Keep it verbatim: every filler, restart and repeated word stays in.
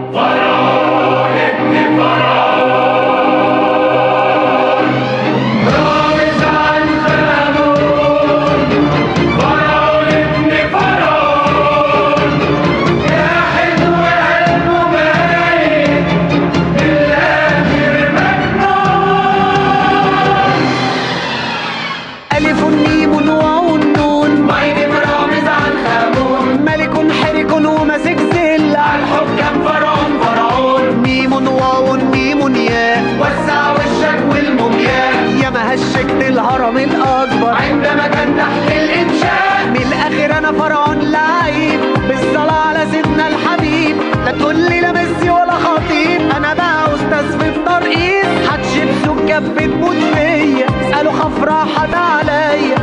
فرعون ابن فرعون رامز عنخامون فرعون ابن فرعون جاحد وقلبه ميت بالآخر مجنون. ألف ميم واو نون ماينم رامز عنخامون ملك حرك وماسك زلة عالحكام فرعون فرعون ميم واو ميم ياء وسع وشك والمومياء يا ما هشكت الهرم الأكبر عندما كان تحت الإنشاء. من الآخر أنا فرعون لعيب بالصلاة على سيدنا الحبيب. لا تقولي لا ميسي ولا خطيب، أنا بقى أستاذ في الترقيص. حتشبسوا كف تموت فيا اسألوا خفرة حد عليا